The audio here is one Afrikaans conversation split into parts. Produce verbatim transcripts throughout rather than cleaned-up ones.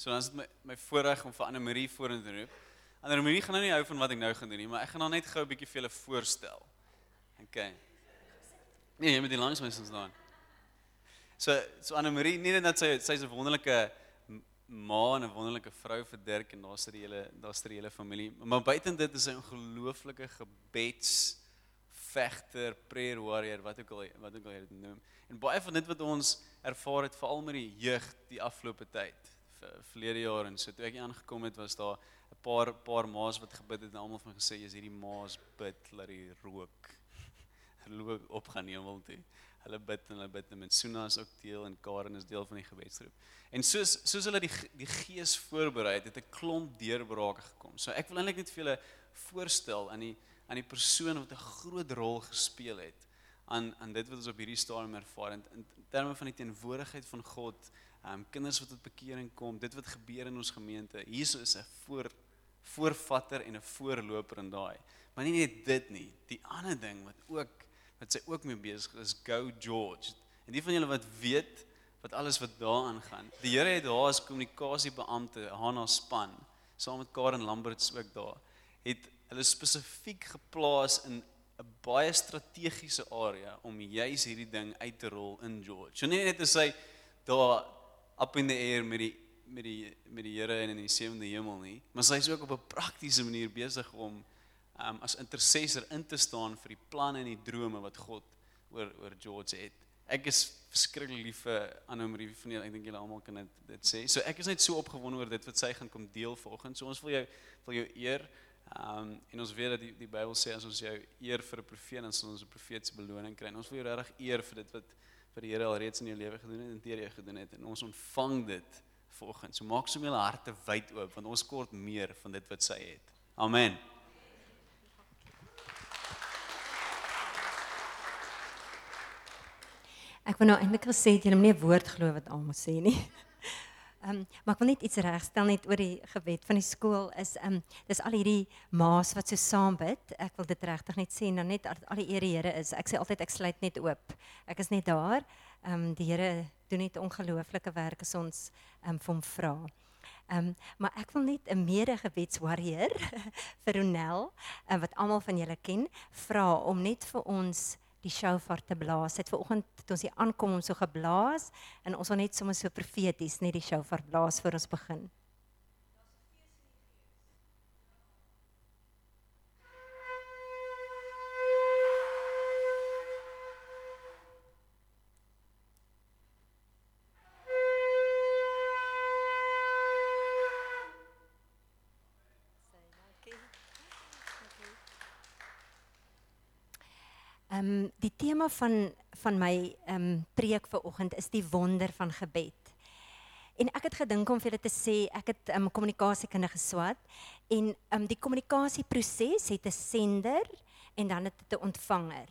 So dan is dit my, my voorreg om vir Annemarie vorentoe te roep. Annemarie gaan nou nie hou van wat ek nou gaan doen nie, maar ek gaan nou net gou 'n bietjie vir julle voorstel. Okay. Nee, jy moet die langs my staan. So, so Annemarie, nie net dat sy, sy is 'n wonderlike ma en 'n wonderlike vrou vir Dirk en daar's die hele daar's die hele familie, maar buiten dit is sy 'n ongelooflike gebeds vegter, prayer warrior, wat ook al wat ook al jy dit noem. En baie van dit wat ons ervaar het veral met die jeug die afgelope tyd, verlede jaar en so toe ek aangekom het, was daar 'n paar paar ma's wat gebid het en almal van gesê, "Is hierdie ma's bid dat die rook rook opgaan hemel toe." Hulle bid en hulle bid en Mensuna is ook deel en Karen is deel van die gebedsgroep. En soos soos hulle die die gees voorberei het, het 'n klomp deurbrake gekom. So ek wil eintlik net vir julle voorstel aan die aan die persoon wat 'n groot rol gespeel het aan aan dit wat ons op hierdie stadium ervaar in, in terme van die teenwoordigheid van God, um, kinders wat tot bekering kom, dit wat gebeur in ons gemeente. Jesus is 'n voor voorvatter en 'n voorloper in daai. Maar nie net dit nie, die ander ding wat ook wat sy ook mee besig is, Go George. En die van julle wat weet wat alles wat daaraan gaan. Die Here het daar as kommunikasiebeampte, Hannah Span, saam met Karen Lamberts ook daar, het hulle spesifiek geplaas in 'n baie strategiese area om juis hierdie ding uit te rol in George. So nie net as hy daar up in the air met die met die met die Here en in die sewende hemel nie, maar sy is ook op 'n praktiese manier besig om um, as intercessor in te staan vir die planne en die drome wat God oor oor George het. Ek is verskriklik lief vir Annemarie van julle, ek dink julle almal kan dit dit sê. So ek is net so opgewonde oor dit wat sy gaan kom deel vanoggend. So ons wil jou wil jou eer. Um, en ons weet dat die, die Bybel sê as ons jou eer vir 'n profeet, dan sal ons 'n profetiese beloning kry. En ons wil jou regtig eer vir dit wat wat die Here al reeds in jou lewe gedoen het en deur jou gedoen het. En ons ontvang dit vanoggend. So maak sommer julle harte wyd oop want ons kort meer van dit wat sy het. Amen. Ek wil nou eintlik gesê het, julle moet nie 'n woord glo wat almal sê nie. Um, maar ek wil net iets regstel net oor die gebed van die skool is, um, dis al hierdie ma's wat so saam bid, ek wil dit regtig net sê, nou net al die eer die Here is, ek sê altyd ek sluit net oop, ek is net daar, um, die Here doen net ongelooflike werk as ons um, vir hom vra. Um, maar ek wil net 'n mede-gebedswarrior vir Ronel, uh, wat almal van julle ken, vra om net vir ons die shofar te blaas. Het vanoggend toe ons hier aankom om so geblaas en ons wil net sommer so profeties net die shofar blaas voor ons begin. Um, die tema van, van my um, preek vanoggend is die wonder van gebed. En ek het gedink om vir julle te sê, ek het um, kommunikasiekunde geswat, en um, die kommunikasieproses het 'n sender, en dan het dit 'n ontvanger.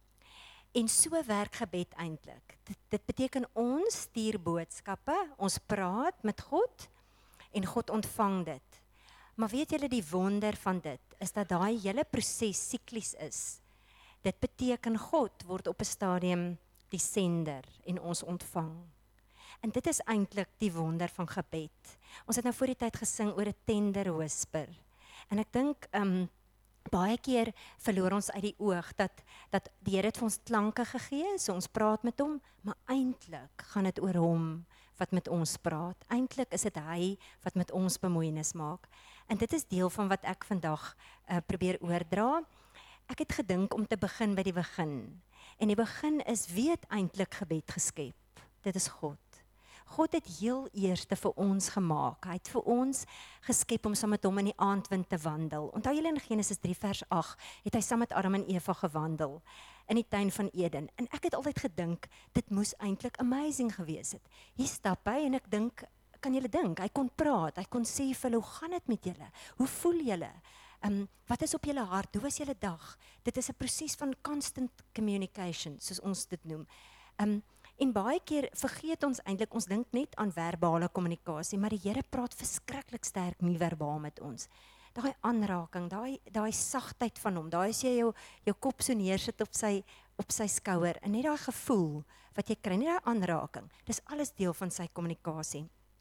En so werk gebed eintlik. Dit, dit beteken ons stuur boodskappe, ons praat met God, en God ontvang dit. Maar weet julle die wonder van dit, is dat daai hele proses siklies is. Dit beteken God word op 'n stadium die sender en ons ontvang. En dit is eintlik die wonder van gebed. Ons het nou voor die tyd gesing oor 'n tender whisper. En ek dink um, baie keer verloor ons uit die oog dat dat die Here het vir ons klanke gegee, so ons praat met hom, maar eintlik gaan dit oor hom wat met ons praat. Eintlik is dit hy wat met ons bemoeienis maak. En dit is deel van wat ek vandag uh, probeer oordra. Ek het gedink om te begin by die begin. En die begin is, wie het eintlik gebed geskep? Dit is God. God het heel eerste vir ons gemaak. Hy het vir ons geskep om saam met hom in die aandwind te wandel. Onthou julle in Genesis drie vers agt, het hy saam met Adam en Eva gewandel in die tuin van Eden. En ek het altyd gedink, dit moes eintlik amazing gewees het. Hier stap hy en ek dink, kan julle dink, hy kon praat, hy kon sê vir hulle, hoe gaan dit met julle? Hoe voel julle? Um, wat is op julle hart? Hoe was julle dag? Dit is 'n proses van constant communication, soos ons dit noem. Um, en baie keer vergeet ons eintlik, ons dink net aan verbale kommunikasie, maar die Here praat verskriklik sterk nie verbaal met ons. Daai aanraking, daai daai sagtheid van hom, daai as jy jou jou kop so neersit op sy op sy skouer en net daai gevoel wat jy kry, net daai aanraking. Dis alles deel van sy kommunikasie.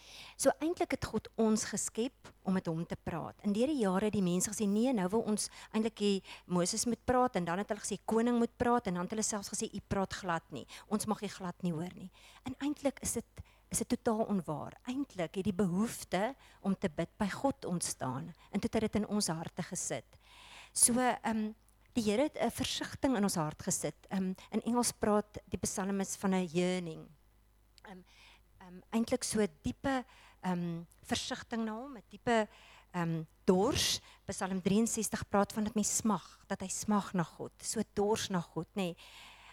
So eintlik het God ons geskep om met hom te praat. In deur die jare het die mense gesê nee, nou wil ons eintlik hê Moses moet praat en dan het hulle gesê koning moet praat en dan het hulle selfs gesê u praat glad nie. Ons mag nie glad nie hoor nie. En eintlik is dit is dit totaal onwaar. Eintlik het die behoefte om te bid by God ontstaan en toe het dit in ons harte gesit. So ehm um, die Here het 'n versigtiging in ons hart gesit. Um, in Engels praat die psalmis van 'n yearning. Um, um, eintlik so 'n diepe um, versigtiging na hom, 'n diepe um, dors. Psalm drieënsestig praat van dat mens smag, dat hy smag na God, so dors na God, nê. Nee.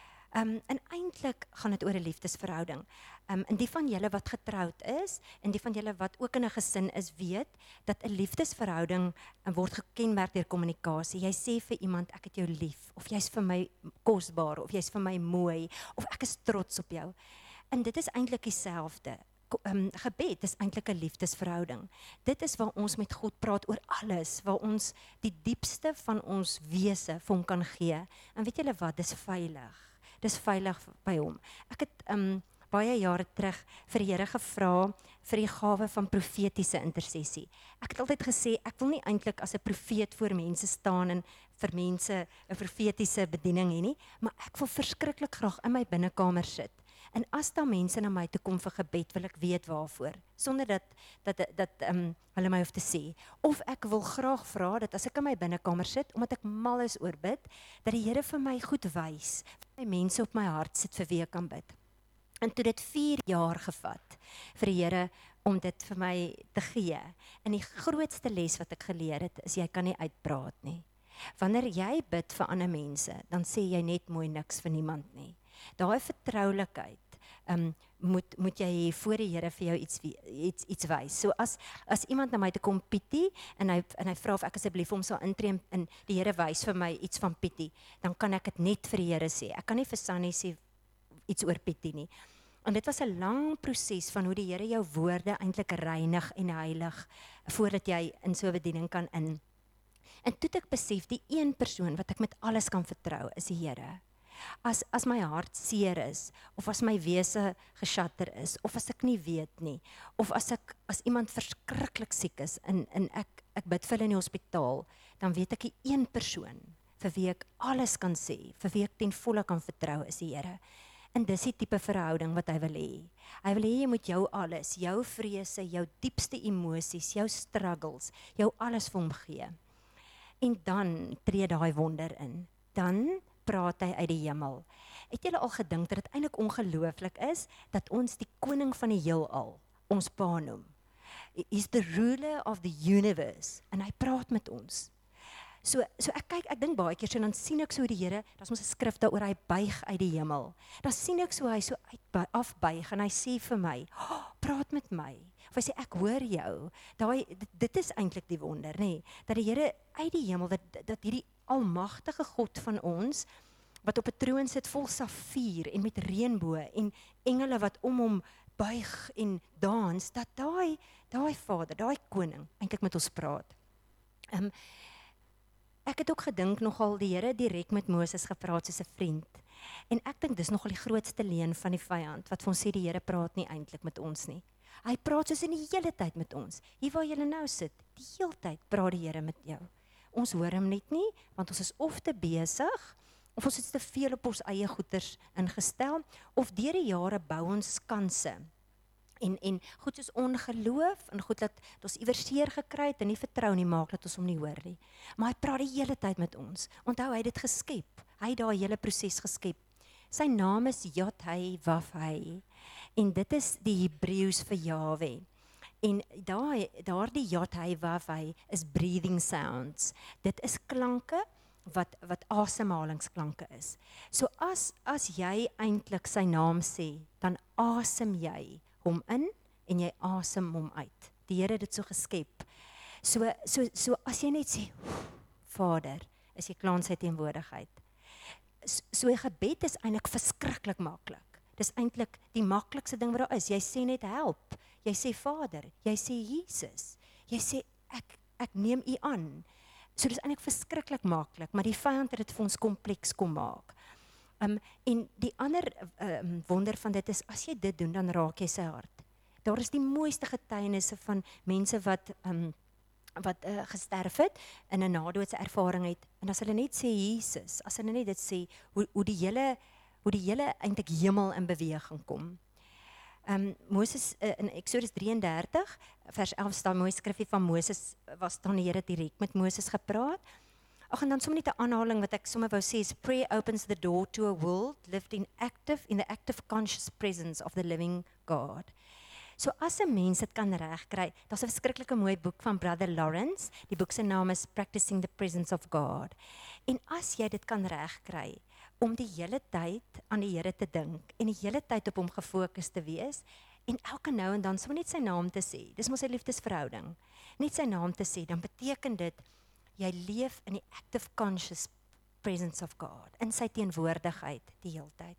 Um, en eintlik gaan dit oor 'n liefdesverhouding. Um, en die van julle wat getroud is, en die van julle wat ook in 'n gesin is, weet dat 'n liefdesverhouding um, word gekenmerk deur kommunikasie. Jy sê vir iemand ek het jou lief, of jy's vir my kosbaar, of jy's vir my mooi, of ek is trots op jou. En dit is eintlik dieselfde. Um, gebed is eintlik 'n liefdesverhouding. Dit is waar ons met God praat oor alles, waar ons die diepste van ons wese vir hom kan gee. En weet julle wat, dis veilig. Dis veilig by hom. Ek het um, baie jare terug vir die Here gevra vir die gawe van profetiese intersessie. Ek het altyd gesê ek wil nie eintlik as 'n profeet voor mense staan en vir mense 'n profetiese bediening hê nie, maar ek wil verskriklik graag in my binnekamer sit. En as daar mense na my toe kom vir gebed, wil ek weet waarvoor, sonder dat dat dat um, hulle my hoef te sê. Of ek wil graag vra dat as ek in my binnekamer sit, omdat ek mal is oor bid, dat die Here vir my goed wys, vir my mense op my hart sit vir wie ek kan bid. En toe dit vier jaar gevat vir die Here om dit vir my te gee. En die grootste les wat ek geleer het, is jy kan nie uitpraat nie. Wanneer jy bid vir ander mense, dan sê jy net mooi niks vir niemand nie. Daai vertroulikheid um, moet moet jy hê voor die Here vir jou iets iets iets wys. So as as iemand na my toe kom Pietie en hy en hy vra of ek asseblief hom sal intree en die Here wys vir my iets van Pietie, dan kan ek dit net vir die Here sê. Ek kan nie vir Sunny sê iets oor Pietie nie. En dit was 'n lang proses van hoe die Here jou woorde eintlik reinig en heilig voordat jy in so 'n bediening kan in. En toe het ek besef die een persoon wat ek met alles kan vertrou is die Here. As as my hart seer is, of as my wese geshatter is, of as ek nie weet nie, of as ek as iemand verskriklik siek is en en ek ek bid vir hulle in die hospitaal, dan weet ek die een persoon vir wie ek alles kan sê, vir wie ek ten volle kan vertrou is die Here. En dis die tipe verhouding wat hy wil hê. Hy wil hê jy moet jou alles, jou vrese, jou diepste emosies, jou struggles, jou alles vir hom gee. En dan tree daai wonder in. Dan praat hy uit die hemel. Het julle al gedink dat dit eintlik ongelooflik is dat ons die koning van die heelal ons pa noem? He's the ruler of the universe en hy praat met ons. So so ek kyk, ek dink baie keer so dan sien ek so die Here, daar's mos 'n skrif daaroor hy buig uit die hemel. Dan sien ek so hy so uit afbuig en hy sê vir my, oh, "Praat met my." Of hy sê ek hoor jou. Daai dit, dit is eintlik die wonder, nê, nee, dat die Here uit die hemel dat dat hierdie almagtige God van ons wat op 'n troon sit vol safier en met reënboë en engele wat om hom buig en dans, dat daai daai Vader, daai koning eintlik met ons praat. Ehm um, Ek het ook gedink nogal die Here direk met Moses gepraat soos 'n vriend. En ek dink dis nogal die grootste leuen van die vyand wat vir ons sê die Here praat nie eintlik met ons nie. Hy praat soos in die hele tyd met ons. Hier waar jy nou sit, die hele tyd praat die Here met jou. Ons hoor hom net nie want ons is of te besig of ons is te veel op ons eie goeders ingestel of deur die jare bou ons kanse. En en goed soos ongeloof en goed dat ons iewers seer gekry het en nie vertrou nie maak dat ons hom nie hoor nie. Maar hy praat die hele tyd met ons. Onthou hy het dit geskep. Hy het daai hele proses geskep. Sy naam is Yod-Heh-Wav-Heh en dit is die Hebreëus vir Jahwe. En daai daardie Yod-Heh-Wav-Heh is breathing sounds. Dit is klanke wat wat asemhalingsklanke is. So as as jy eintlik sy naam sê, dan asem jy hom in en jy asem hom uit. Die Here het dit so geskep. So so so as jy net sê Vader, is jy klaar in sy teenwoordigheid. So, so gebed is eintlik verskriklik maklik. Dis eintlik die maklikste ding wat daar is. Jy sê net help. Jy sê Vader, jy sê Jesus. Jy sê ek ek neem U aan. So dis eintlik verskriklik maklik, maar die vyand het dit vir ons kompleks kom maak. Um, en die ander um, wonder van dit is, as jy dit doen, dan raak jy sy hart. Daar is die mooiste getuienisse van mense wat um, wat uh, gesterf het en 'n nadoodse ervaring het. En as hulle net sê Jesus, as hulle net dit sê, hoe hoe die hele hoe die hele eintlik hemel in beweging kom. Um, Moses uh, in Exodus drieëndertig vers elf staan mooi skrifgie van Moses, was dan die Here direk met Moses gepraat. Ag en dan sommer net 'n aanhaling wat ek sommer wou sê is prayer opens the door to a world lived in active in the active conscious presence of the living God. So as 'n mens dit kan regkry, daar's 'n verskriklike mooi boek van Brother Lawrence. Die boek se naam is Practicing the Presence of God. En as jy dit kan regkry om die hele tyd aan die Here te dink en die hele tyd op hom gefokus te wees en elke nou en dan sommer net sy naam te sê. Dis mos 'n liefdesverhouding. Net sy naam te sê, dan beteken dit jy leef in die active conscious presence of God, in sy teenwoordigheid die hele tyd.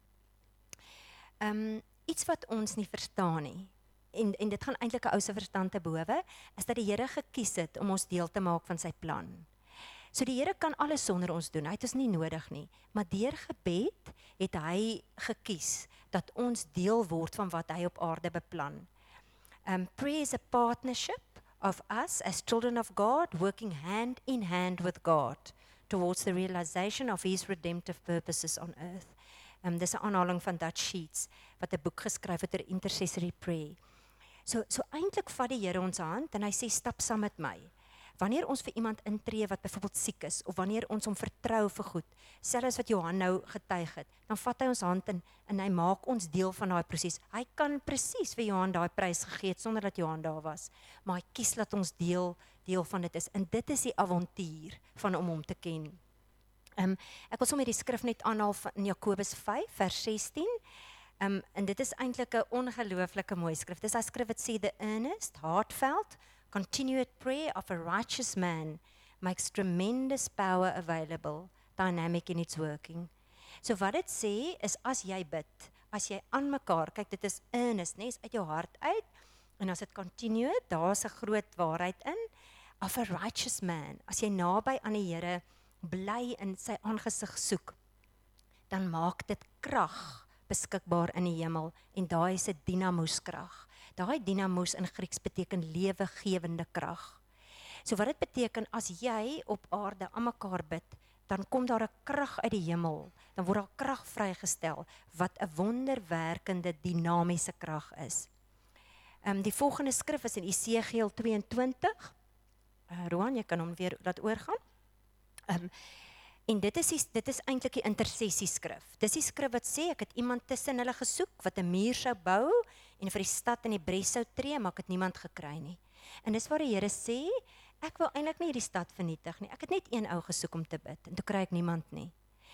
Um, iets wat ons nie verstaan nie, en, en dit gaan eintlik 'n ou se verstand te bowe, is dat die Here gekies het om ons deel te maak van sy plan. So die Here kan alles sonder ons doen, hy het ons nie nodig nie, maar deur gebed het hy gekies dat ons deel word van wat hy op aarde beplan. Um, prayer is a partnership of us as children of God, working hand in hand with God towards the realization of his redemptive purposes on earth. Um, dis 'n aanhaling van Dutch Sheets, wat 'n boek geskryf het oor intercessory prayer. So, so eintlik vat die Here ons hand en hy sê, stap saam met my. Wanneer ons vir iemand intree wat byvoorbeeld siek is, of wanneer ons hom vertrou vir goed, selfs wat Johan nou getuig het, dan vat hy ons hand en, en hy maak ons deel van daai proses. Hy kan presies vir Johan daai prys gegee het, sonder dat Johan daar was, maar hy kies dat ons deel, deel van dit is, en dit is die avontuur van om hom te ken. Um, ek wil sommer die skrif net aanhaal in Jakobus vyf, vers sestien, um, en dit is eintlik 'n ongelooflike mooi skrif. Dis 'n skrif wat sê, the earnest, heartfelt, continued prayer of a righteous man makes tremendous power available, dynamic in its working. So wat dit sê is, as jy bid, as jy aan mekaar, kyk dit is earnest, nee, is uit jou hart uit, en as dit continued, daar is 'n groot waarheid in, of a righteous man, as jy naby aan die Here bly in sy aangesig soek, dan maak dit krag beskikbaar in die hemel, en daai is 'n dinamoeskrag. Daai dinamos in Grieks beteken lewegewende krag. So wat dit beteken, as jy op aarde aan mekaar bid, dan kom daar 'n krag uit die hemel, dan word daar krag vrygestel, wat 'n wonderwerkende dinamiese krag is. Um, die volgende skrif is in Esegiel tweeëntwintig, uh, Roan, jy kan hom weer laat oorgaan. Um, en dit is, die, dit is eintlik die intercessieskrif. Dis die skrif wat sê, ek het iemand tussen hulle gesoek, wat 'n muur sou bou, en vir die stad in die bres sou tree, maar ek het niemand gekry nie. En dis waar die Here sê, ek wil eintlik nie hierdie stad vernietig nie, ek het net een ou gesoek om te bid, en toe kry ek niemand nie.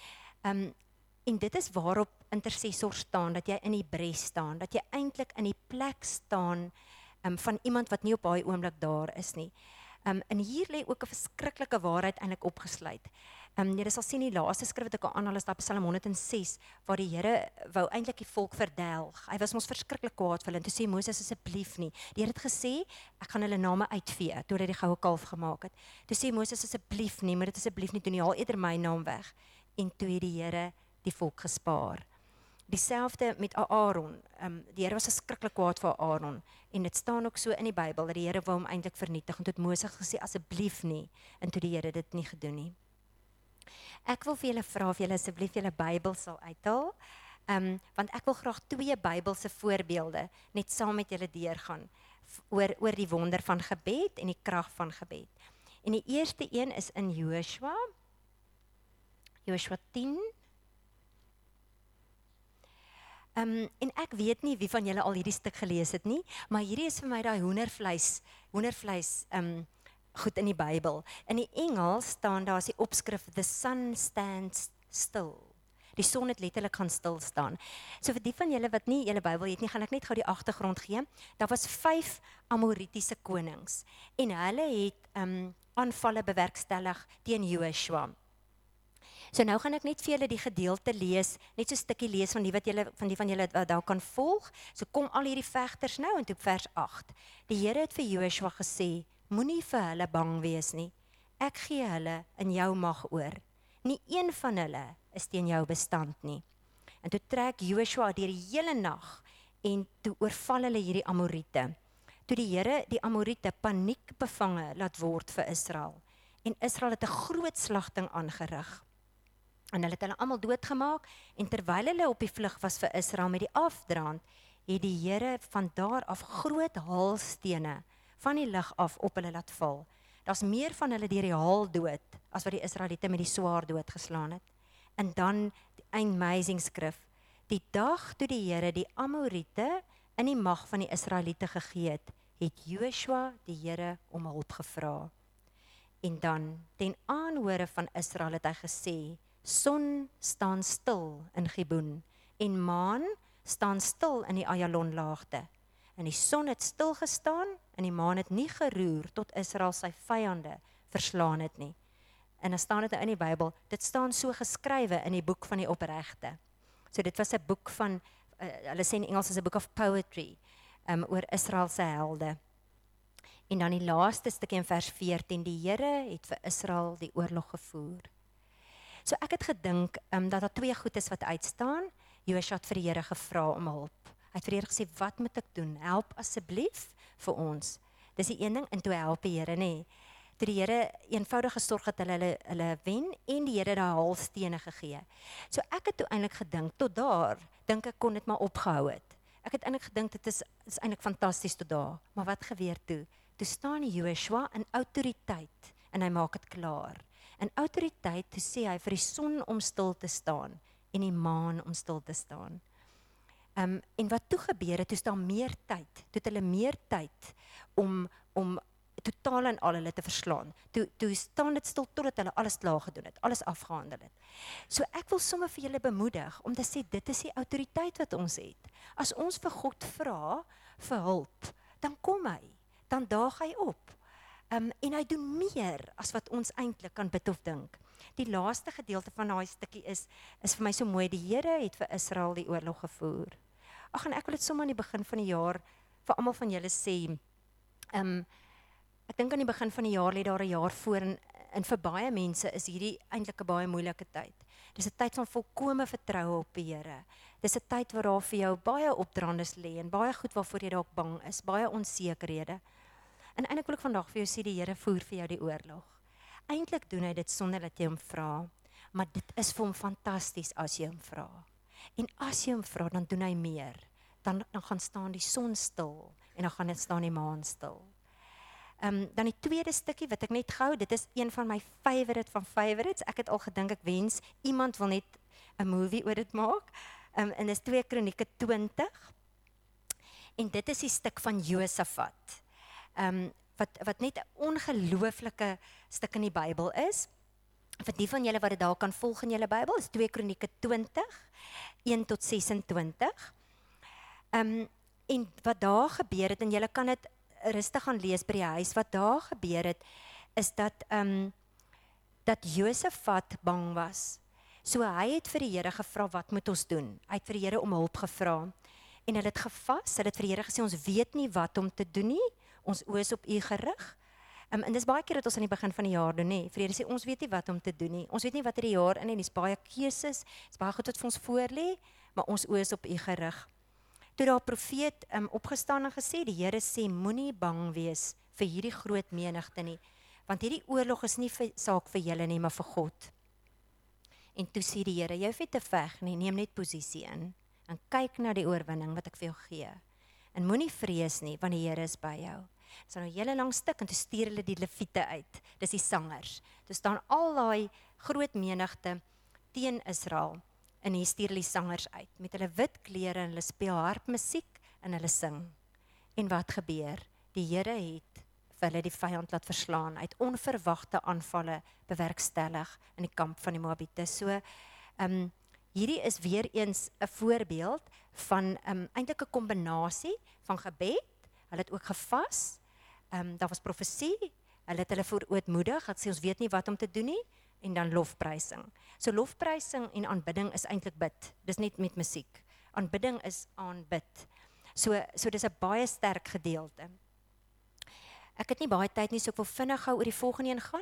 Um, en dit is waarop intercessor staan, dat jy in die bres staan, dat jy eintlik in die plek staan, um, van iemand wat nie op daai oomblik daar is nie. Um, en hier lê ook 'n verskriklike waarheid eintlik opgesluit. Um, jy sal sien die laaste skrif wat ek al aanhaal is daar Psalm honderd en ses, waar die Here wou eintlik die volk verdelg. Hy was mos verskriklik kwaad vir hulle, en toe sê Moses, asseblief nie. Die Here het gesê, ek gaan hulle name uitvee, toe hy die goue kalf gemaak het. Toe sê Moses, asseblief nie, moet dit asseblief nie doen nie, haal eerder my naam weg. En toe het die Here die volk gespaar. Dieselfde met Aaron, um, die Here was verskriklik kwaad vir Aaron, en dit staan ook so in die Bybel, dat die Here wou hom eintlik vernietig, en toe het Moses gesê, asseblief nie, en toe die Here dit nie gedoen nie. Ek wil vir julle vra of julle asseblief julle Bybel sal uithaal, um, want ek wil graag twee Bybelse voorbeelde net saam met julle deurgaan oor, oor die wonder van gebed en die krag van gebed. En die eerste een is in Joshua, Joshua tien. Um, en ek weet nie wie van julle al hierdie stuk gelees het nie, maar hierdie is vir my daai hoendervleis, hoendervleis um, goed in die Bybel. In die Engels staan daar as die opskrif, the sun stands still. Die son het letterlik gaan stil staan. So vir die van julle wat nie julle Bybel het nie, gaan ek net gou die agtergrond gee. Daar was vyf Amoritiese konings, en hulle het um, aanvalle bewerkstellig teen Joshua. So nou gaan ek net vir julle die gedeelte lees, net so 'n stukkie lees van die wat julle van die van julle wat daar kan volg. So kom al hierdie vegters nou, en toe vers agt. Die Here het vir Joshua gesê, moenie vir hulle bang wees nie. Ek gee hulle in jou mag oor. Nie een van hulle is teen jou bestand nie. En toe trek Joshua deur die hele nag en toe oorval hulle hierdie Amoriete. Toe die Here die Amoriete paniek bevange laat word vir Israel. En Israel het 'n groot slagting aangerig. En hulle het hulle almal doodgemaak, en terwyl hulle op die vlug was vir Israel met die afdraand, het die Here van daar af groot haalstene van die lug af op hulle laat val. Daar's meer van hulle deur die haal dood, as wat die Israeliete met die swaard doodgeslaan het. En dan die amazing skrif, die dag toe die Here die Amoriete in die mag van die Israeliete gegee het, het Joshua die Here om hulp gevra. En dan, ten aanhore van Israel het hy gesê, son staan stil in Gibeon, en maan staan stil in die Ayalon laagte. En die son het stil gestaan, en die maan het nie geroer, tot Israel sy vyande verslaan het nie. En dan staan dit in die Bybel, dit staan so geskrywe in die boek van die opregte. So dit was 'n boek van, uh, hulle sê in Engels is 'n book of poetry, um, oor Israel se helde. En dan die laaste stukkie in vers veertien, die Here het vir Israel die oorlog gevoer. So ek het gedink, um, dat daar twee goed is wat uitstaan. Joshua het vir die Here gevra om hulp. Hy het vir die Here gesê, wat moet ek doen? Help asseblief vir ons. Dis die een ding, en toe help die Here, nee. Toe die Here eenvoudig gesorg het hulle, hulle, hulle wen, en die Here daai haalstene gegee. So ek het toe eintlik gedink, tot daar, dink ek kon dit maar opgehou het. Ek het eintlik gedink, dit is, is eintlik fantasties tot daar. Maar wat gebeur toe? Toe staan Joshua in autoriteit, en hy maak dit klaar. In autoriteit, toe sê hy vir die son om stil te staan, en die maan om stil te staan. Um, en wat toe gebeur het, toe staan meer tyd, toe het hulle meer tyd om, om totaal en al hulle te verslaan. Toe, toe staan dit stil totdat hulle alles klaar gedoen het, alles afgehandel het. So ek wil sommer vir julle bemoedig, om te sê, dit is die autoriteit wat ons het. As ons vir God vra, vir hulp, dan kom hy, dan daag hy op. Um, en hy doen meer as wat ons eintlik kan bid of dink. Die laaste gedeelte van daai stukkie is, is vir my so mooi, die Here het vir Israel die oorlog gevoer. Ag, en ek wil dit sommer aan die begin van die jaar, vir almal van julle sê, um, ek dink aan die begin van die jaar, lê daar 'n jaar voor, en, en vir baie mense is hierdie eintlik 'n baie moeilike tyd. Dis 'n tyd van volkome vertroue op die Here. Dis 'n tyd waar daar vir jou baie opdrandes lê, en baie goed waarvoor jy dalk bang is, baie onsekerhede. En eintlik wil ek vandag vir jou sê, die Here voer vir jou die oorlog. Eintlik doen hy dit sonder dat jy hom vra, maar dit is vir hom fantasties as jy hom vra. En as jy hom vra, dan doen hy meer. Dan, dan gaan staan die son stil, en dan gaan dit staan die maan stil. Um, dan die tweede stukkie wat ek net gou, dit is een van my favorite van favorites. Ek het al gedink, ek wens, iemand wil net 'n movie oor dit maak. Um, en dis twee Kronieke twintig. En dit is die stuk van Josafat. Um, wat, wat net 'n ongelooflike stuk in die Bybel is. Vir die van julle wat dit daar kan volg in julle Bybel, is twee Kronieke twintig, een tot sesentwintig. Um, en wat daar gebeur het, en julle kan dit rustig gaan lees by die huis, wat daar gebeur het, is dat, um, dat Josafat bang was. So hy het vir die Here gevra, wat moet ons doen? Hy het vir die Here om hulp gevra. En hulle het gevas, hulle het vir die Here gesê, ons weet nie wat om te doen nie, ons oë is op U gerig. Um, en dis baie keer dat ons aan die begin van die jaar doen, nee. Vir die Here sê, ons weet nie wat om te doen nie, ons weet nie wat in die jaar in, en dis baie keuses, dis baie goed wat vir ons voor lê, maar ons oë is op U gerig. Toe daar profeet um, opgestaan en gesê, die Here sê, moenie bang wees vir hierdie groot menigte nie, want hierdie oorlog is nie vir, saak vir julle nie, maar vir God. En toe sê die Here, jy hoef nie te veg nie, neem net posisie in, en kyk na die oorwinning wat ek vir jou gee. En moenie vrees nie, want die Here is by jou. Dit is nou 'n hele lang stuk, en toe stuur hulle die leviete uit, dis die sangers. Toe staan al daai groot menigte teen Israel, en hier stuur hulle die sangers uit, met hulle wit klere, en hulle speel harpmusiek, en hulle sing. En wat gebeur? Die Here het vir hulle die vyand laat verslaan, uit onverwagte aanvalle bewerkstellig in die kamp van die Moabiete. So, um, hierdie is weer eens 'n voorbeeld van um, eintlik 'n kombinasie van gebed, hulle het ook gevas, um, daar was profesie, hulle het hulle voorootmoedig, het sê ons weet nie wat om te doen nie, en dan lofprysing. So lofprysing en aanbidding is eintlik bid, dis net met musiek. Aanbidding is aanbid. So, so dis 'n baie sterk gedeelte. Ek het nie baie tyd nie, so ek wil vinnig gou oor die volgende een gaan.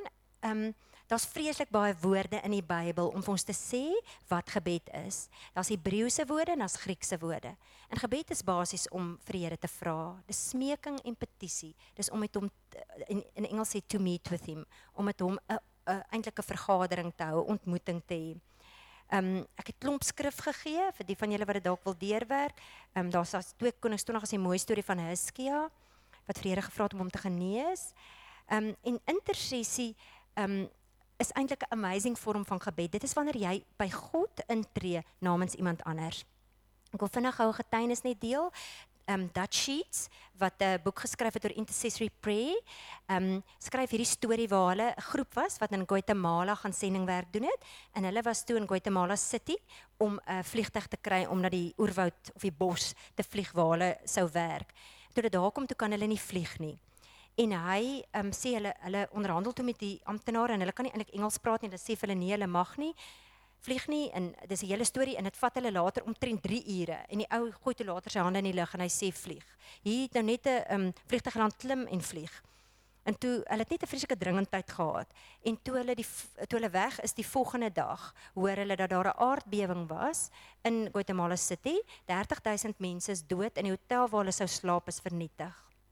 um, daar's vreeslik baie woorde in die Bybel om vir ons te sê wat gebed is. Daar's Hebreëse woorde en daar's Griekse woorde. En gebed is basies om vir die Here te vra. Dis smeking en petisie. Dis om met hom in, in Engels sê to meet with him, om met hom 'n eintlik 'n vergadering te hou, ontmoeting te hê. Um, ek het klomp skrif gegee vir die van julle wat dit dalk wil deurwerk. Um, daar's as twee Konings twintig as 'n mooi storie van Hiskia wat vir die Here gevra het om hom te genees. Um, en intersessie um, is eintlik 'n amazing vorm van gebed. Dit is wanneer jy by God intree namens iemand anders. Ek wil vinnig gou 'n getuienis net deel. Um, Dutch Sheets, wat 'n uh, boek geskryf het oor intercessory prayer, um, skryf hierdie storie waar hulle 'n groep was wat in Guatemala gaan sendingwerk doen het, en hulle was toe in Guatemala City om 'n uh, vliegtuig te kry om na die oerwoud of die bos te vlieg waar hulle sou werk. Toe dit daar kom, toe kan hulle nie vlieg nie. En hy um, sê hulle, hulle onderhandel toe met die amptenare en hulle kan nie eintlik Engels praat nie, hulle sê vir hulle nee, hulle mag nie vlieg nie, en dis 'n hele storie, en dit vat hulle later omtrent drie ure, en die ou gooi toe later sy hande in die lug en hy sê vlieg. Hier het nou net 'n um, vliegtuig geland, klim en vlieg. En toe, hulle het net 'n vreeslike dringendheid gehad, en toe hulle, die, toe hulle weg is die volgende dag, hoor hulle dat daar 'n aardbewing was in Guatemala City, dertig duisend mense is dood, en die hotel waar hulle sou slaap is vernietig.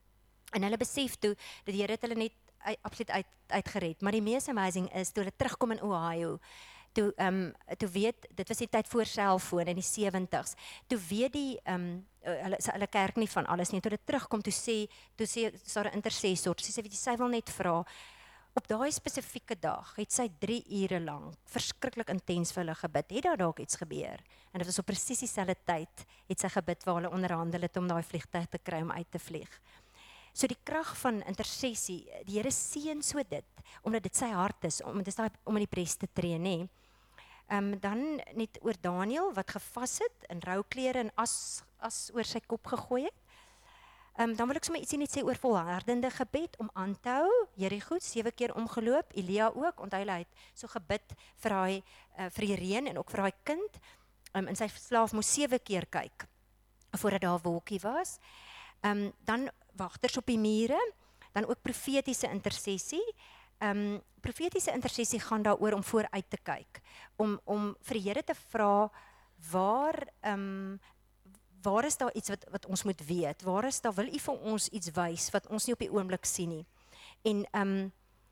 En hulle besef toe, dat die Here het hulle net uit, absoluut uit, uitgered, maar die mees amazing is, toe hulle terugkom in Ohio, Toe, um, toe weet, dit was die tyd voor selfoon in die sewentig's, toe weet die, um, hulle, hulle kerk nie van alles nie, toe dit terugkom, toe sê, toe sê, is daar 'n intercessor, sy sê, weet jy, sy wil net vra, op daai spesifieke dag, het sy drie ure lang, verskriklik intens vir hulle gebid, het daar dalk iets gebeur, en dit was op presies dieselfde tyd, het sy gebid waar hulle onderhandel het om daai vliegtuig te kry om uit te vlieg. So die krag van intersessie, die Here seën so dit, omdat dit sy hart is, om, dit is daar, om in die pres te tree, nee. Um, dan net oor Daniel, wat gevas het, in rouklere en as, as oor sy kop gegooi het. Um, dan wil ek sommer ietsie net sê oor volhardende gebed, om aan te hou, Jerigo, sewe keer omgeloop, Elia ook, onthou hy het so gebid vir hy, uh, vir die reën, en ook vir hy kind, um, en sy slaaf moes sewe keer kyk, voordat daar 'n wolkie was. Um, dan wagters op die mure, dan ook profetiese intersessie. Um, profetiese intersessie gaan daaroor om vooruit te kyk, om, om vir die Here te vra, waar, um, waar is daar iets wat, wat ons moet weet, waar is daar, wil U vir ons iets wys, wat ons nie op die oomblik sien nie, en, um,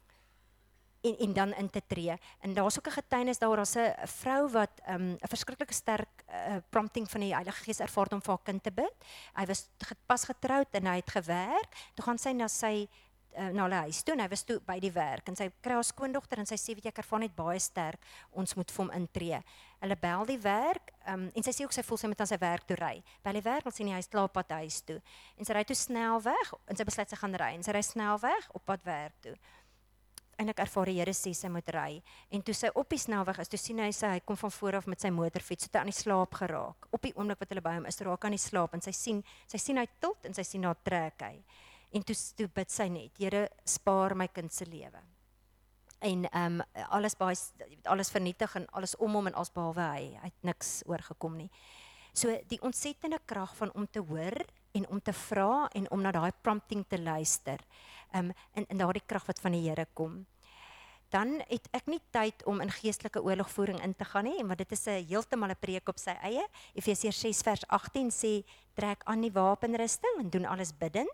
en, en dan in te tree, en daar is ook 'n getuienis daar, as 'n vrou wat, um, 'n verskriklike sterk uh, prompting van die Heilige Gees ervaar om vir haar kind te bid, hy was pas getroud, en hy het gewerk, toe gaan sy na sy, Uh, na hulle huis toe, en hy was toe by die werk, en sy kry haar skoondogter, en sy sê, weet jy, ek ervaar net baie sterk, ons moet vir hom intree. Hulle bel die werk, um, en sy sê ook, sy voel sy moet aan sy werk toe ry. By die werk, want sy nie, hy is klaar op pad huis toe. En sy ry toe snel weg, en sy besluit sy gaan ry, en sy ry snel weg, op pad werk toe. Eindelik ervaar die Here sê, sy moet ry, en toe sy op die snelweg is, toe sien hy, sy, hy kom van vooraf met sy motorfiets, so hy aan die slaap geraak. Op die oomblik wat hulle by hom is, raak aan die slaap, en sy sien, sy sien hy tilt, en sy sien daar trek hy. En toe, toe bid sy net, Here, spaar my kind se lewe. En um, alles, baie, alles vernietig, en alles om hom, en alles behalwe hy, hy het niks oorgekom nie. So die ontsettende krag van om te hoor, en om te vra, en om na daai prompting te luister, um, en, en daai krag wat van die Here kom. Dan het ek nie tyd om in geestelike oorlogvoering in te gaan nie, maar dit is 'n heeltemal 'n preek op sy eie. Efesiërs ses vers agttien sê, trek aan die wapenrusting, en doen alles bidend.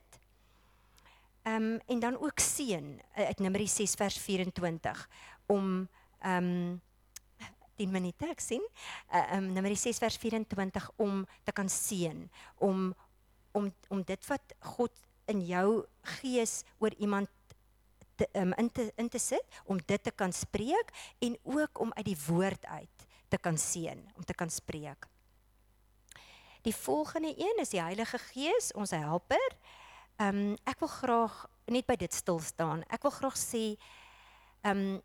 Um, en dan ook seën, uit Numeri ses vers vyf-en-twintig, om, um, tien minute ek sien, uh, um, Numeri ses vers vyf-en-twintig, om te kan seën, om, om, om dit wat God in jou gees oor iemand te, um, in, te, in te sit, om dit te kan spreek, en ook om uit die woord uit te kan seën, om te kan spreek. Die volgende een is die Heilige Gees, ons helper. Um, ek wil graag net by dit stil staan. Ek wil graag sê, um,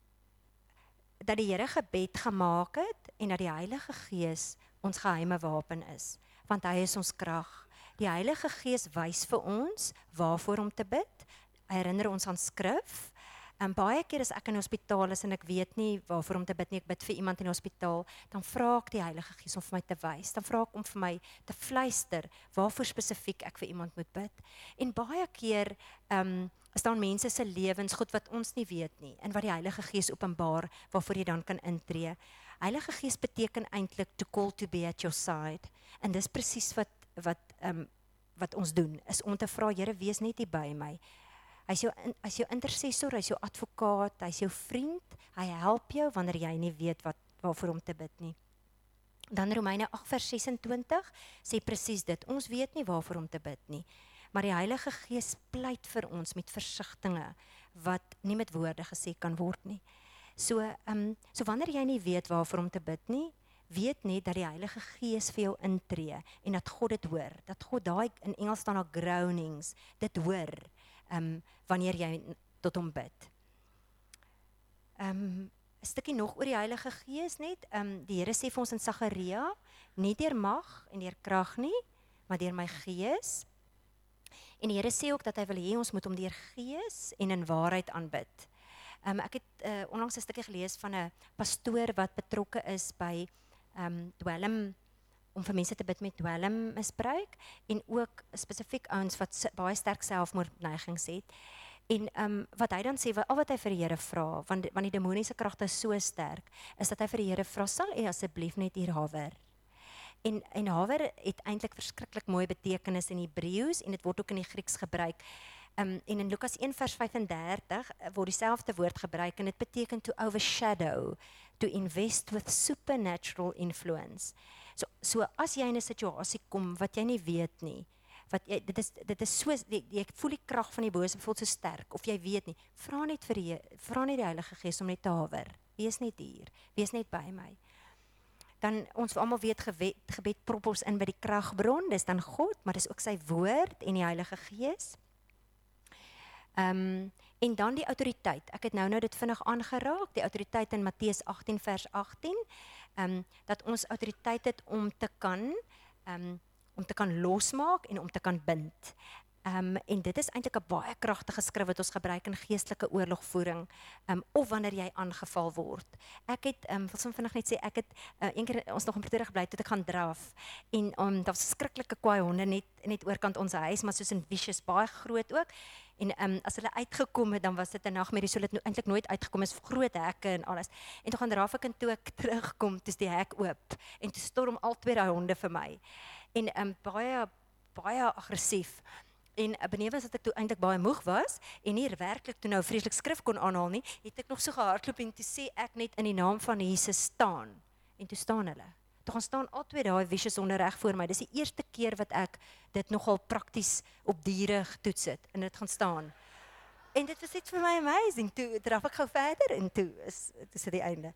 dat die Here gebed gemaak het, en dat die Heilige Gees ons geheime wapen is, want hy is ons krag. Die Heilige Gees wys vir ons, waarvoor om te bid, hy herinner ons aan skrif, Um, baie keer as ek in die hospitaal is en ek weet nie waarvoor om te bid nie, ek bid vir iemand in die hospitaal, dan vra ek die Heilige Gees om vir my te wys. Dan vra ek om vir my te fluister waarvoor spesifiek ek vir iemand moet bid. En baie keer um, is daar mense se lewens, goed wat ons nie weet nie, en wat die Heilige Gees openbaar, waarvoor jy dan kan intree. Heilige Gees beteken eintlik to call to be at your side. En dis presies wat wat um, wat ons doen, is om te vra, Here, wees net hier by my. Hy's jou, hy's jou intercessor, hy's jou advokaat, hy's jou vriend, hy help jou wanneer jy nie weet wat waarvoor om te bid nie. Dan Romeine agt vers ses en twintig sê presies dit, ons weet nie waarvoor om te bid nie, maar die Heilige Gees pleit vir ons met versigtinge, wat nie met woorde gesê kan word nie. So, um, so wanneer jy nie weet waarvoor om te bid nie, weet net dat die Heilige Gees vir jou intree, en dat God dit hoor, dat God daai, in Engels staan daar groanings, dit hoor, um, wanneer jy tot hom bid. Um, 'n stukkie nog oor die Heilige Gees net, um, die Here sê vir ons in Sagaria, nie deur mag en deur krag nie, maar deur my Gees. En die Here sê ook dat hy wil hê ons moet hom deur Gees en in waarheid aanbid. Um, ek het uh, onlangs 'n stukkie gelees van 'n pastoor wat betrokke is by um, dwelm, om vir mense te bid met dwelmmisbruik, en ook spesifiek ouens wat baie sterk selfmoordneigings het. En um, wat hy dan sê, wat, al wat hy vir die Here vra, want, want die demoniese kragte is so sterk, is dat hy vir die Here vra, sal u asseblief net hier hawer. En, en hawer het eintlik verskriklik mooi betekenis in Hebreëus, en dit word ook in die Grieks gebruik. Um, en in Lukas een vers vyf en dertig word dieselfde woord gebruik, en dit beteken to overshadow, to invest with supernatural influence. So, so as jy in 'n situasie kom wat jy nie weet nie, wat jy, dit is dit is so, jy, jy voel die krag van die bose voel so sterk, of jy weet nie, vra net vir die, vra net die Heilige Gees om net te hawer. Wees net hier, wees net by my. Dan ons almal weet gebed, gebed prop ons in by die kragbron, dis dan God, maar dis ook sy woord en die Heilige Gees. Um, en dan die autoriteit. Ek het nou nou dit vinnig aangeraak, die autoriteit in Matteus agttien vers agttien, um, dat ons autoriteit het om te kan, um, om te kan losmaak en om te kan bind. Um, en dit is eintlik 'n baie kragtige skrif wat ons gebruik in geestelike oorlogvoering, um, of wanneer jy aangeval word. Ek het, um, wil soms vinnig net sê, ek het uh, een keer ons nog in Pretoria gebly, toe ek gaan draf, en um, daar was skrikkelike kwaai honde net, net oorkant ons huis, maar soos in Vicious, baie groot ook, en um, as hulle uitgekom het, dan was dit 'n nagmerrie, so hulle het no, eintlik nooit uitgekom, is groot hekke en alles, en toe gaan draf ek, en toe ek terugkom, toe is die hek oop, en toe storm al twee daai honde vir my, en um, baie, baie aggressief. En benewens dat ek toe eintlik baie moeg was, en nie werklik toe nou vreeslik skrif kon aanhaal nie, het ek nog so gehardloop, en toe sê ek net in die naam van Jesus staan, en toe staan hulle. Toe gaan staan al twee daai Vicious honde reg voor my, dis die eerste keer wat ek dit nogal prakties op diere getoets het, en dit gaan staan. En dit was net vir my amazing, toe draf ek gou verder, en toe is, toe is dit die einde.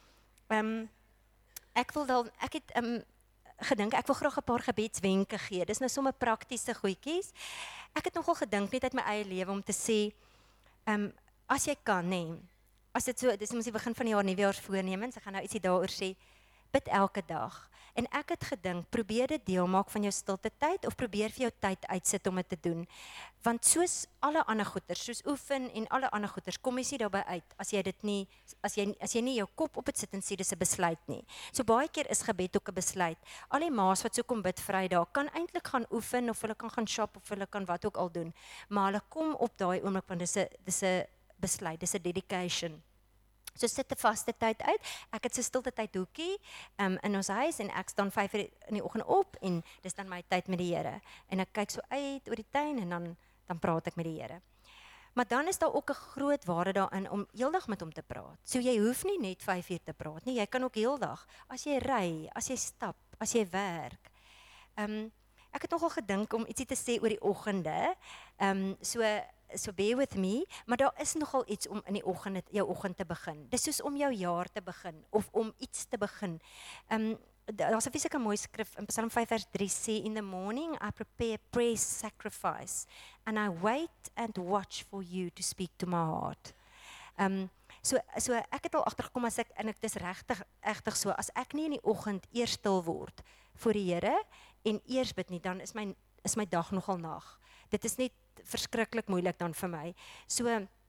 Um, ek wil dan, ek het, um, gedink, ek wil graag 'n paar gebedswenke gee. Dis nou sommer praktiese goedjies. Ek het nogal gedink net uit my eie lewe om te sê, um, as jy kan, nee, as dit so, dis mos die begin van die jaar nuwejaarsvoornemens, ek gaan nou ietsie daaroor sê, bid elke dag. En ek het gedink, probeer dit deel maak van jou stilte tyd, of probeer vir jou tyd uitsit om dit te doen. Want soos alle ander goeters, soos oefen en alle ander goeters, kom jy nie daarby uit, as jy dit nie, as jy, as jy nie jou kop op het sit en sê, dis 'n besluit nie. So baie keer is gebed ook 'n besluit. Al die ma's wat so kom bid Vrydag, kan eintlik gaan oefen, of hulle kan gaan shop, of hulle kan wat ook al doen. Maar hulle kom op daai oomblik, want dis 'n, dis 'n besluit, dis 'n dedication. So sit 'n vaste tyd uit. Ek het so stilte tyd hoekie um, in ons huis, en ek staan vyf uur in die oggend op, en dis dan my tyd met die Here. En ek kyk so uit oor die tuin, en dan dan praat ek met die Here. Maar dan is daar ook 'n groot waarde daarin om heeldag met hom te praat. So jy hoef nie net vyf uur te praat nie, jy kan ook heeldag. As jy ry, as jy stap, as jy werk. Um, ek het nogal gedink om ietsie te sê oor die oggende. Um, so so bear with me, maar daar is nogal iets om in die oggend, jou oggend te begin. Dis soos om jou jaar te begin, of om iets te begin. Um, Daar's 'n fisieke mooi skrif in Psalm vyf vers drie sê, in the morning I prepare praise sacrifice, and I wait and watch for you to speak to my heart. Um, so, so ek het al agtergekom, as ek, en ek dis regtig, regtig so, as ek nie in die oggend eers stil word voor die Here, en eers bid nie, dan is my, is my dag nogal nag. Dit is net verskriklik moeilik dan vir my. So,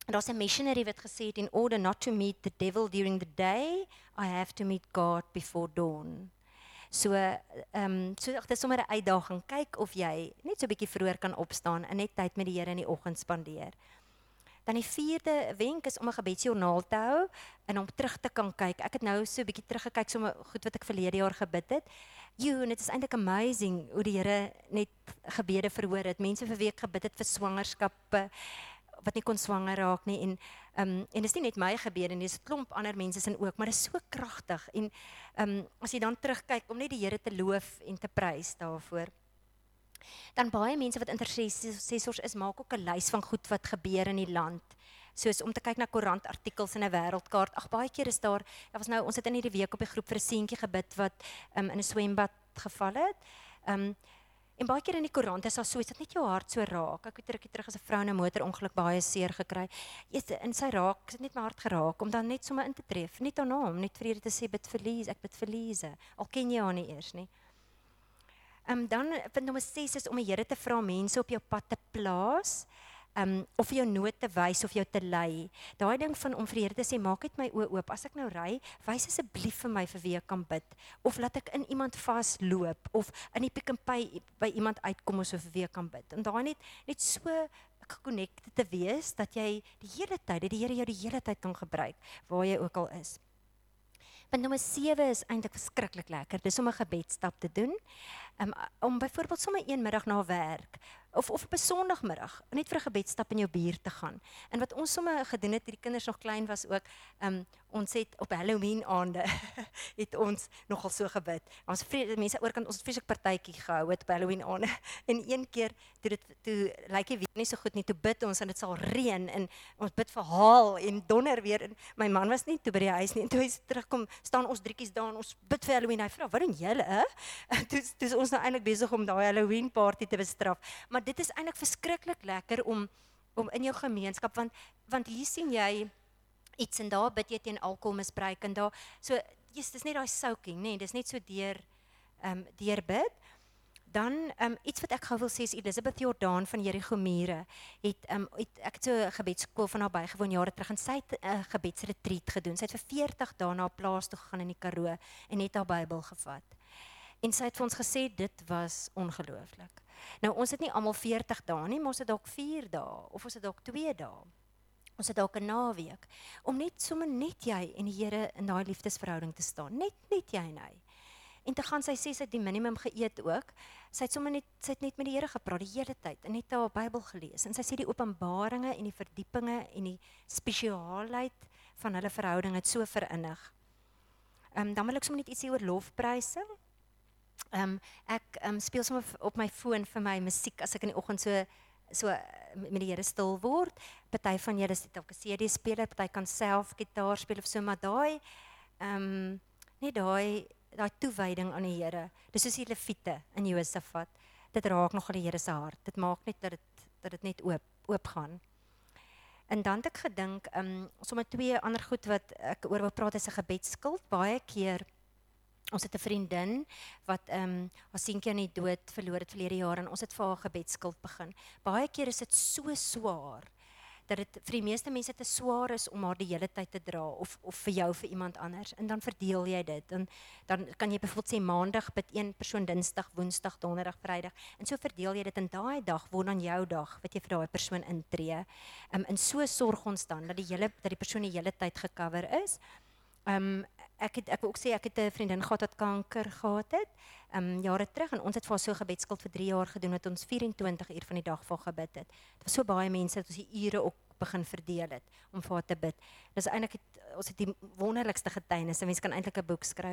Daar's 'n missionary wat gesê het, in order not to meet the devil during the day, I have to meet God before dawn. So, ehm um, so dit is sommer 'n uitdaging. Kyk of jy net so 'n bietjie vroeër kan opstaan en net tyd met die Here in die oggend spandeer. Dan die vierde wenk is om 'n gebedsjoernaal te hou en om terug te kan kyk. Ek het nou so 'n bietjie teruggekyk sommer goed wat ek verlede jaar gebid het. Jo, en dit is eintlik amazing hoe die Here net gebede verhoor het. Mense vir wie ek gebid het vir swangerskappe wat nie kon swanger raak nie en um, en dis nie net my gebede nie, dis 'n klomp ander mense sin ook, maar dit is so kragtig en um, as jy dan terugkyk om net die Here te loof en te prys daarvoor. Dan baie mense wat intercessors is, maak ook 'n lys van goed wat gebeur in die land. Soos om te kyk na koerantartikels en 'n wêreldkaart. Ag baie keer is daar, daar was nou ons het in hierdie week op die groep vir 'n seentjie gebid wat um, in 'n swembad geval het. Um, En baie keer in die koerant is daar so iets dat net jou hart so raak. Ek het 'n rukkie terug as 'n vrou in 'n motorongeluk baie seer gekry. Eers in sy raak, ek het net my hart geraak om dan net sommer in te tref, net aan hom, net vir hierdie te sê bid vir Lies, ek bid vir Liese. Al ken jy haar nie eers nie. Ehm um, dan punt nommer ses is om die Here te vra mense op jou pad te plaas. Um, of jou nood te wys of jou te lei. Daai ding van om vir die Here te sê, maak net my oë oop. As ek nou ry, wys asseblief vir my vir wie ek kan bid. Of laat ek in iemand vasloop of in die Pick n Pay by iemand uitkom of so vir wie ek kan bid. En daai net net so geconnected te wees dat jy die hele tyd, dat die Here jou die hele tyd kan gebruik waar jy ook al is. Punt nommer sewe is eintlik verskriklik lekker. Dis om 'n gebedsstap te doen. Um, om byvoorbeeld sommer een middag na werk of of op 'n Sondagmiddag net vir 'n gebedsstap in jou buurt te gaan. En wat ons sommer gedoen het, die kinders nog klein was ook, um, ons het op Halloween aande het ons nogal so gebid. Ons vrede mense oorkant ons het vreeslik partytjie gehou het op Halloween aande. En een keer toe dit toe lyk jy weet nie so goed nie, toe bid ons en dit sal reën en ons bid vir haal en donder weer en my man was nie toe by die huis nie. En toe hy terugkom, staan ons drietjies daar en ons bid vir Halloween. Hy vra, "Wat doen julle, hè?" Toe dis ons nou eintlik besig om daai Halloween party te bestraf. Maar dit is eintlik verskriklik lekker om om in jou gemeenskap want want hier sien jy iets en daar bid jy teen alkoholmisbruik en daar so yes, dis net daai soaking, nê, nee, dis net so deur ehm um, deur bid. Dan um, iets wat ek gou wil sê is Elizabeth Jordan van Jericho Mure het um, het ek het so 'n gebedsskool van haar bygewoon jare terug en sy het 'n uh, gebedsretreat gedoen. Sy het vir veertig dae na 'n plaas toe gegaan in die Karoo en net haar Bybel gevat. En sy het vir ons gesê dit was ongelooflik. Nou ons het nie almal veertig dae nie, maar ons het dalk vier dae of ons het dalk twee dae. Ons het dalk 'n naweek om net sommer net jy en die Here in daai liefdesverhouding te staan. Net net jy en hy. En te gaan sy sê sy het die minimum geëet ook. Sy het sommer net sy het net met die Here gepraat die hele tyd en net haar Bybel gelees. En sy sê die openbaringe en die verdiepinge en die spesiaalheid van hulle verhouding het so verinnig. Ehm um, dan wil ek sommer net ietsie oor lofprysing. Um, ek um, speel sommer op my foon vir my musiek as ek in die oggend so so met die Here stil word. Party van julle sit op 'n C D-speler, party kan self gitaar speel of so, maar daai ehm um, net daai daai toewyding aan die Here. Dis soos die Lewiete in Josafat. Dit raak nogal die Here se hart. Dit maak net dat dit dat dit net oop oop gaan. En dan het ek gedink, ehm um, sommer twee ander goed wat ek oor wil praat is 'n gebedsskuld. Baie keer ons het 'n vriendin wat ehm um, haar seentjie aan die dood verloor het verlede jaar en ons het vir haar gebedsskuld begin. Baie keer is dit so swaar dat dit vir die meeste mense te swaar is om haar die hele tyd te dra of of vir jou vir iemand anders en dan verdeel jy dit en dan kan jy byvoorbeeld sê maandag bid een persoon, dinsdag, woensdag, donderdag, vrydag en so verdeel jy dit en daai dag word dan jou dag wat jy vir daai persoon intree. Um, en so sorg ons dan dat die hele dat die persoon die hele tyd gecover is. Um, ek het ek wil ook sê ek het 'n vriendin gehad wat kanker gehad het, um, jare terug en ons het vir haar so gebedsskuld vir drie jaar gedoen dat ons vyf en twintig uur van die dag vir haar gebid het. Dit was so baie mense dat ons die ure ook begin verdeel het om vir haar te bid. Dis eintlik het ons het die wonderlikste getuienis. 'n Mens kan eintlik 'n boek skryf.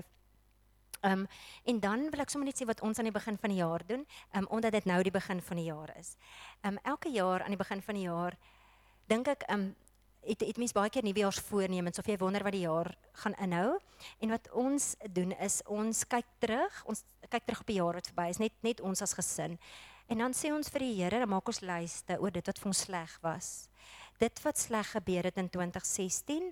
Um, en dan wil ek sommer net sê wat ons aan die begin van die jaar doen, um, omdat dit nou die begin van die jaar is. Um, elke jaar aan die begin van die jaar dink ek um, Het, het mens baie keer nuwejaarsvoornemens of jy wonder wat die jaar gaan inhou. En wat ons doen is, ons kyk terug, ons kyk terug op die jaar wat verby is, net, net ons as gesin. En dan sê ons vir die Here, dan maak ons lyste oor dit wat vir ons sleg was. Dit wat sleg gebeur het in twintig sestien,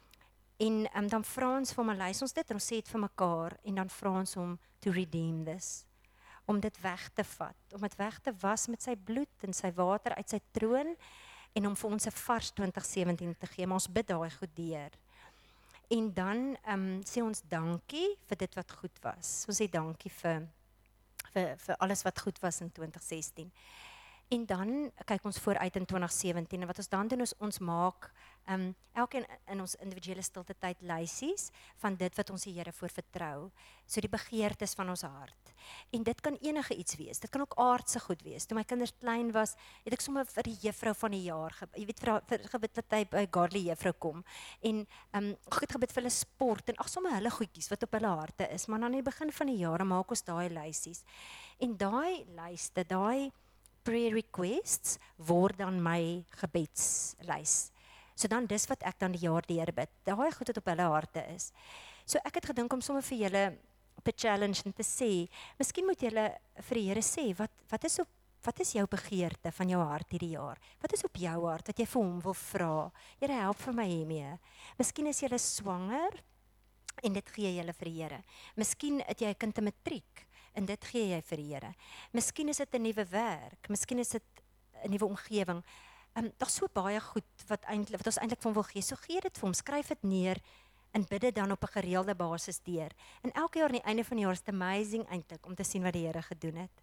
en um, dan vra ons vir hom, lys ons dit, en ons sê dit vir mekaar, en dan vra ons hom to redeem this. Om dit weg te vat, om dit weg te was met sy bloed en sy water uit sy troon, en om vir ons 'n vars twintig sewentien te gee, maar ons bid daai goed deur. En dan um, sê ons dankie vir dit wat goed was. Ons sê dankie vir, vir, vir alles wat goed was in twintig sestien. En dan kyk ons vooruit in twintig sewentien en wat ons dan doen is ons maak um, elkeen in ons individuele stilte tyd lysies van dit wat ons die Here voor vertrou. So die begeertes van ons hart. En dit kan enige iets wees. Dit kan ook aardse goed wees. Toe my kinders klein was, het ek sommer vir die juffrou van die jaar gebid. Jy weet vir, vir gebid dat hy by Godly juffrou kom. En um, ek het gebid vir hulle sport en ag sommer hulle goedjies wat op hulle harte is. Maar dan aan die begin van die jaar maak ons daai lysies. En daai lyste, daai prayer requests word dan my gebedslys. So dan dis wat ek dan die jaar deur bid. Daai goed wat op hulle harte is. So ek het gedink om sommer vir julle te challenge en te sê, miskien moet julle vir die Here sê, wat wat is op wat is jou begeerte van jou hart hierdie jaar? Wat is op jou hart wat jy vir hom wil vra? Here, help vir my hiermee. Miskien is jy swanger en dit gee jy vir die Here. Miskien het jy 'n kind in matriek en dit gee jy vir die Here. Miskien is dit 'n nuwe werk, miskien is dit 'n nuwe omgewing. Um, Daar's so baie goed wat eintlik wat ons eintlik van wil gee. So gee dit vir hom, skryf dit neer en bid dit dan op 'n gereelde basis deur. En elke jaar aan die einde van die jaar is dit amazing eintlik om te sien wat die Here gedoen het.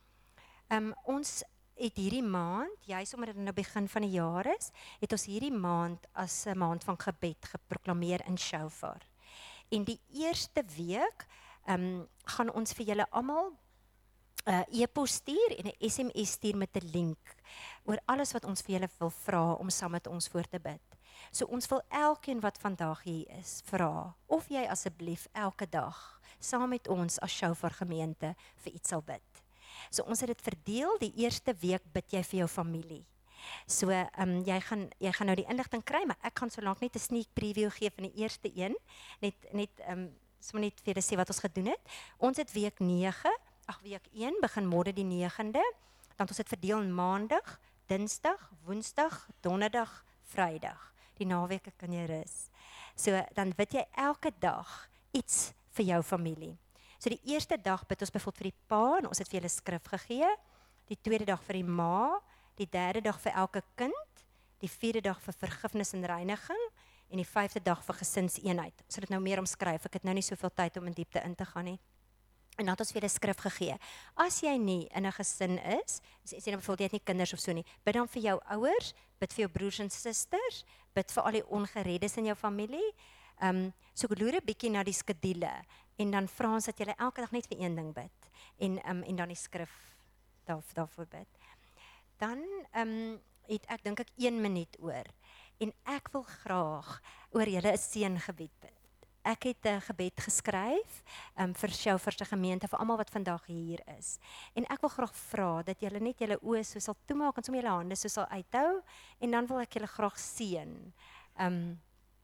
Um, ons het hierdie maand, juis omdat dit nou begin van die jaar is, het ons hierdie maand as 'n maand van gebed geproklameer in Shofar. En die eerste week um, gaan ons vir julle almal 'n uh, e-pos stuur en 'n S M S stuur met 'n link oor alles wat ons vir julle wil vra om saam met ons voor te bid. So ons wil elkeen wat vandag hier is vra of jy asseblief elke dag saam met ons as Shofar gemeente vir iets sal bid. So ons het dit verdeel, die eerste week bid jy vir jou familie. So um, jy gaan jy gaan nou die inligting kry, maar ek gaan so lank net 'n sneak preview gee van die eerste een, net net um, sommer net vir julle sê wat ons gedoen het. Ons het week nege, ag week een begin môre die negende, dan ons het verdeel in maandag, dinsdag, woensdag, donderdag, vrydag. Die naweke kan jy rus. So dan bid jy elke dag iets vir jou familie. So die eerste dag bid ons byvoorbeeld vir die pa en ons het vir hulle skrif gegee. Die tweede dag vir die ma, die derde dag vir elke kind, die vierde dag vir vergifnis en reiniging en die vyfde dag vir gesinseenheid. So dit nou meer omskryf. Ek het nou nie soveel tyd om in diepte in te gaan nie. En dan het ons vir julle skrif gegee. As jy nie in 'n gesin is, sê jy nou byvoorbeeld jy het nie kinders of so nie, bid dan vir jou ouers, bid vir jou broers en susters, bid vir al die ongereddes in jou familie. Ehm um, so loer 'n bietjie na die skedule en dan vra ons dat jy elke dag net vir een ding bid en ehm um, en dan die skrif daar daarvoor bid. Dan ehm um, het ek dink ek een minuut oor en ek wil graag oor julle 'n seëngebed bid. Ek het 'n gebed geskryf um, vir Shofar se gemeente, vir almal wat vandag hier is. En ek wil graag vra dat julle net julle oë so sal toemaak en sommer julle hande so sal uithou en dan wil ek julle graag seën um,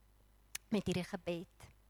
met hierdie gebed.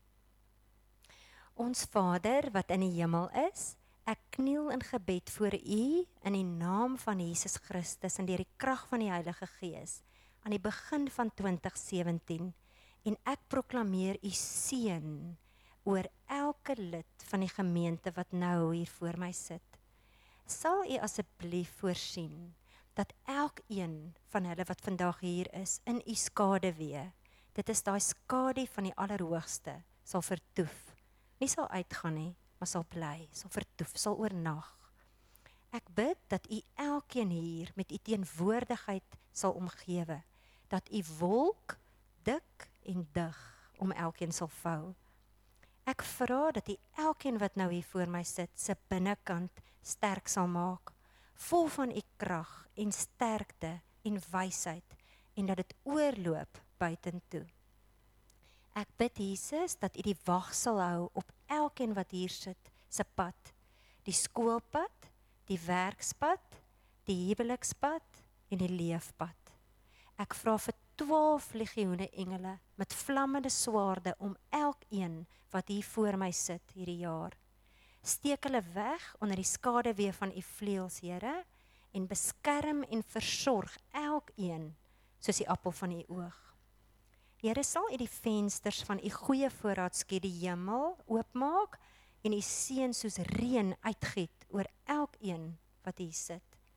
Ons Vader wat in die hemel is, ek kniel in gebed voor U in die naam van Jesus Christus en deur die krag van die Heilige Gees aan die begin van twintig sewentien. En ek proklameer U seën oor elke lid van die gemeente wat nou hier voor my sit. Sal U asseblief voorsien dat elkeen van hulle wat vandag hier is in U skaduwee, dit is daai skadu van die Allerhoogste, sal vertoef. Nie sal uitgaan nie, maar sal bly, sal vertoef, sal oornag. Ek bid dat U elkeen hier met U teenwoordigheid sal omgewe, dat U wolk dik en dig om elkeen sal vou. Ek vra dat U elkeen wat nou hier voor my sit, se binnekant sterk sal maak, vol van U krag en sterkte en wysheid en dat dit oorloop buitentoe. Ek bid Jesus dat U die wag sal hou op elkeen wat hier sit, se pad, die skoolpad, die werkspad, die huwelikspad en die leefpad. Ek vra vir twaalf legioene engele met vlammende swaarde om elkeen wat hier voor my sit hierdie jaar. Steek hulle weg onder die skaduwee van U vleuels, Here, en beskerm en versorg elkeen soos die appel van U oog. Here, sal U die vensters van U goeie voorraadskie die hemel oopmaak en U seën soos reën uitgiet oor elkeen wat hier sit.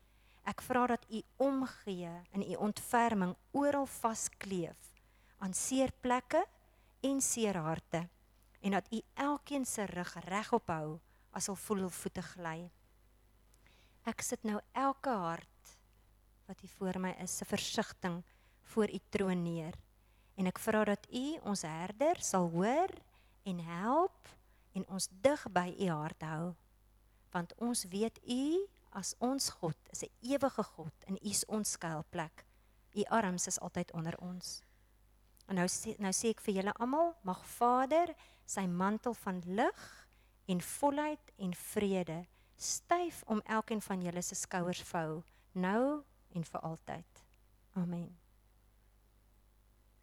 Ek vra dat U omgee in U ontferming oral vaskleef aan seer plekke en seer harte en dat U elkeen se rug regop hou as hulle voel hul voete gly. Ek sit nou elke hart wat hier voor my is, se versigtiging voor U troon neer. En ek vra dat U ons herder sal hoor en help en ons dig by U hart hou. Want ons weet U as ons God is 'n ewige God en U is ons skuilplek. U arms is altyd onder ons. En nou sê, nou sê ek vir julle almal, mag Vader sy mantel van lig en volheid en vrede styf om elkeen van julle se skouers vou, nou en vir altyd. Amen.